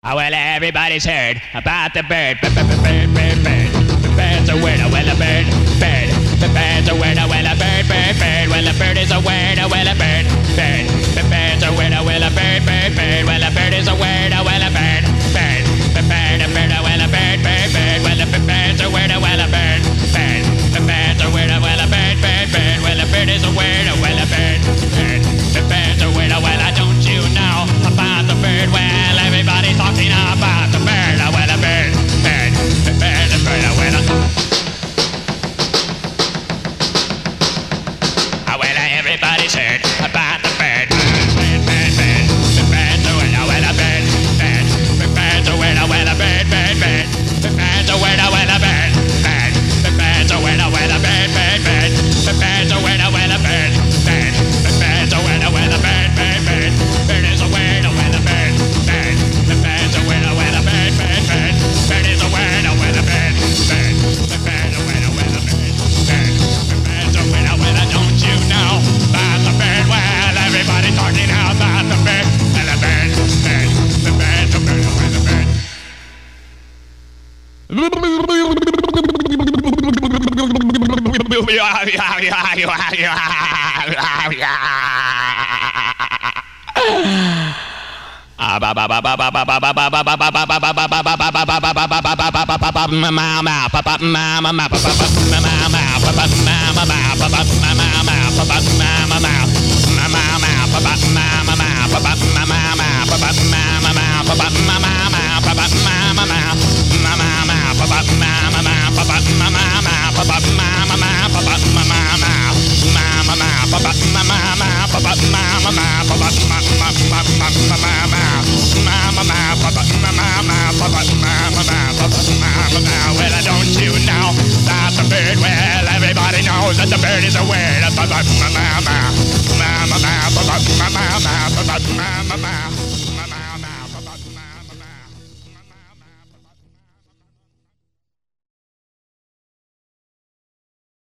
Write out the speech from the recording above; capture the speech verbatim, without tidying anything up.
Oh, well, everybody's heard about the bird. Bird, bird, bird, bird, bird. The bird's a word, oh, well, a bird, bird. The bird's a word, oh, well, a bird, bird, bird. Well, a bird is a word, oh, well, a bird, bird. The bird's a word, oh, well, a bird, bird, bird. Well, a bird is a word, oh, well, a bird, bird. The bird, a bird, oh, well, a bird, bird, bird. Well, a bird's a word, oh, well, a bird, bird. The bird's a word, oh, well, a bird, bird, bird. Well, a bird is a word, oh, well, a bird, bird. The bird's a word, oh, well, I don't you know about the bird? Well, everybody's talking about the bird, oh, well, a bird, bird, the bird, the bird, oh, well, oh, well, everybody's heard about the bird, bird, bird, bird, the bird's a word, oh, well, a bird, bird, the bird's a word, oh, well, a bird, bird, bird, the bird's a word, oh, well, a bird, bird, the bird's a word, oh, well, a bird, bird, bird, the bird's a word, oh, well, a bird, bird, the bird's a word, oh, well, a bird, bird, bird, bird is a word, oh, well, a bird, bird, the bird's a word, oh, well, a bird, bird, bird, bird is a word, oh, well, a bird, bird, the bird's a word, oh, well, a bird, bird, the bird's a word, oh, well, don't you know about the bird? Well, everybody talking now about the bird, well, the bird, bird, the bird's a word, oh, well, a bird. Well, don't you know that the bird? Well, everybody knows that the bird is a word.